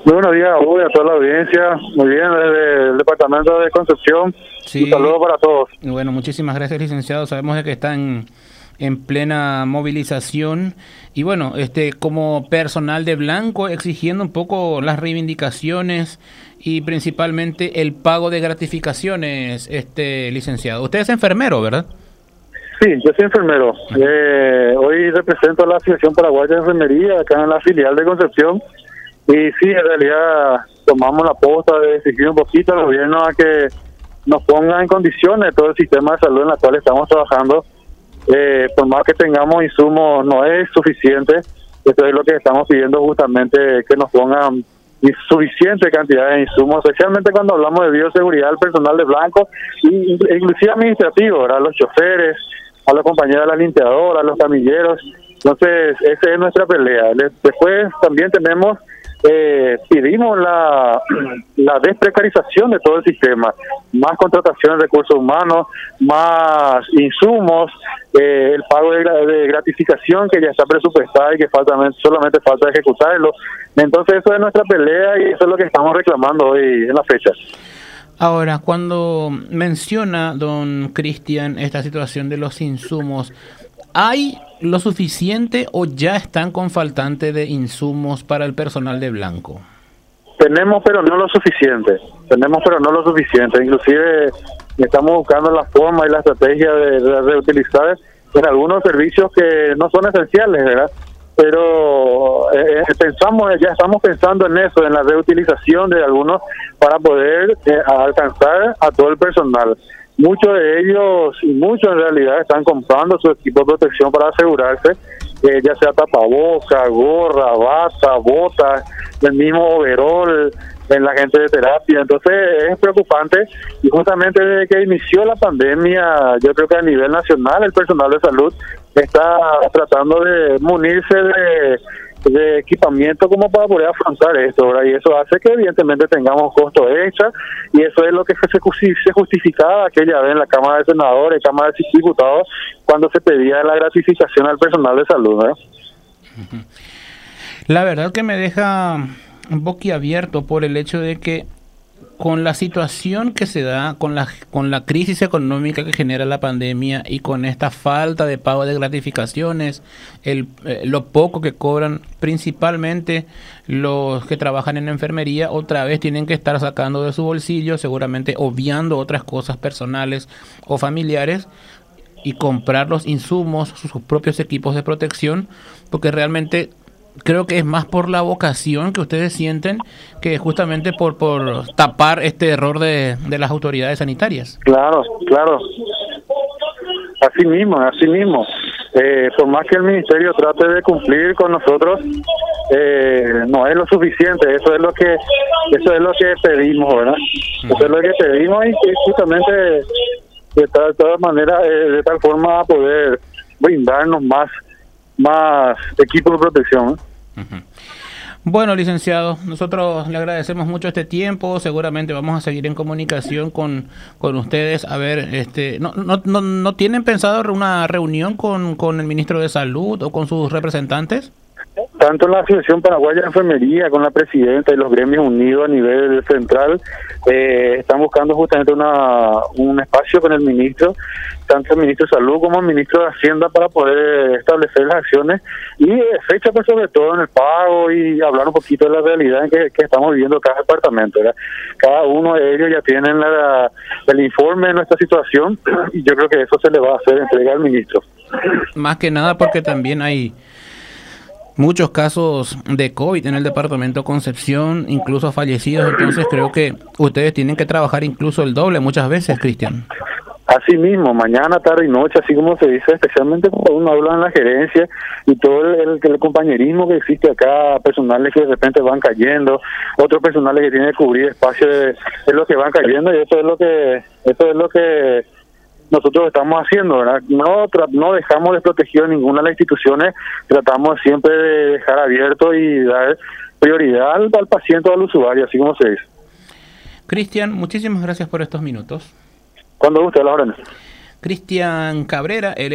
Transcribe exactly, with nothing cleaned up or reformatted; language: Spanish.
Muy buenos días a vos y a toda la audiencia. Muy bien, desde el departamento de Concepción. Sí. Un saludo para todos. Bueno, muchísimas gracias, licenciado. Sabemos de que están en plena movilización y bueno, este como personal de blanco exigiendo un poco las reivindicaciones y principalmente el pago de gratificaciones, este licenciado. Usted es enfermero, ¿verdad? Sí, yo soy enfermero. Eh, hoy represento a la Asociación Paraguaya de Enfermería acá en la filial de Concepción. Y sí, en realidad tomamos la posta de exigir un poquito al gobierno a que nos ponga en condiciones todo el sistema de salud en el cual estamos trabajando. Eh, por más que tengamos insumos, no es suficiente. Eso es lo que estamos pidiendo, justamente que nos pongan suficiente cantidad de insumos, especialmente cuando hablamos de bioseguridad al personal de blanco, y inclusive administrativo, ¿verdad? A los choferes, a los compañeros de la limpiadora, a los camilleros. Entonces, esa es nuestra pelea. Después también tenemos Eh, pedimos la, la desprecarización de todo el sistema, más contratación de recursos humanos, más insumos, eh, el pago de, de gratificación que ya está presupuestada y que falta, solamente falta ejecutarlo. Entonces eso es nuestra pelea y eso es lo que estamos reclamando hoy en la fecha. Ahora, cuando menciona don Cristian esta situación de los insumos, ¿hay lo suficiente o ya están con faltante de insumos para el personal de blanco? Tenemos, pero no lo suficiente. Tenemos, pero no lo suficiente. Inclusive estamos buscando la forma y la estrategia de, de reutilizar en algunos servicios que no son esenciales, ¿verdad? Pero eh, pensamos, ya estamos pensando en eso, en la reutilización de algunos para poder eh, alcanzar a todo el personal. Muchos de ellos, y muchos en realidad, están comprando su equipo de protección para asegurarse, eh, ya sea tapaboca, gorra, bata, botas, el mismo overol en la gente de terapia. Entonces es preocupante, y justamente desde que inició la pandemia, yo creo que a nivel nacional el personal de salud está tratando de munirse de, de equipamiento como para poder afrontar esto, ¿verdad? Y eso hace que evidentemente tengamos costos extra, y eso es lo que se, se justificaba aquella vez en la Cámara de Senadores, Cámara de Diputados, cuando se pedía la gratificación al personal de salud, ¿verdad? La verdad que me deja boquiabierto por el hecho de que con la situación que se da, con la con la crisis económica que genera la pandemia y con esta falta de pago de gratificaciones, el eh, lo poco que cobran, principalmente los que trabajan en enfermería, otra vez tienen que estar sacando de su bolsillo, seguramente obviando otras cosas personales o familiares, y comprar los insumos, sus propios equipos de protección, porque realmente creo que es más por la vocación que ustedes sienten que justamente por por tapar este error de, de las autoridades sanitarias. Claro, claro. Así mismo, así mismo. Eh, por más que el ministerio trate de cumplir con nosotros, eh, no es lo suficiente. Eso es lo que eso es lo que pedimos, ¿verdad? Uh-huh. Eso es lo que pedimos, y, y justamente de tal, de tal manera, eh, de tal forma poder brindarnos más más equipos de protección. Uh-huh. Bueno, licenciado, nosotros le agradecemos mucho este tiempo. Seguramente vamos a seguir en comunicación con, con ustedes. A ver, este, ¿no, no, no, no tienen pensado una reunión con, con el ministro de Salud o con sus representantes? Tanto la Asociación Paraguaya de Enfermería, con la presidenta y los gremios unidos a nivel central, eh, están buscando justamente una un espacio con el ministro, tanto el ministro de Salud como el ministro de Hacienda, para poder establecer las acciones y fecha, pues, sobre todo en el pago, y hablar un poquito de la realidad en que, que estamos viviendo cada departamento, ¿verdad? Cada uno de ellos ya tienen la, el informe de nuestra situación, y yo creo que eso se le va a hacer entrega al ministro. Más que nada porque también hay muchos casos de COVID en el departamento Concepción, incluso fallecidos. Entonces creo que ustedes tienen que trabajar incluso el doble muchas veces, Cristian. Así mismo, mañana, tarde y noche, así como se dice, especialmente cuando uno habla en la gerencia y todo el, el, el compañerismo que existe acá, personales que de repente van cayendo, otros personales que tienen que cubrir espacios, de, es lo que van cayendo, y eso es lo que eso es lo que nosotros estamos haciendo, ¿verdad? No no dejamos desprotegido ninguna de las instituciones, tratamos siempre de dejar abierto y dar prioridad al, al paciente o al usuario, así como se dice. Cristian, muchísimas gracias por estos minutos. Cuando guste, a las órdenes. Cristian Cabrera, el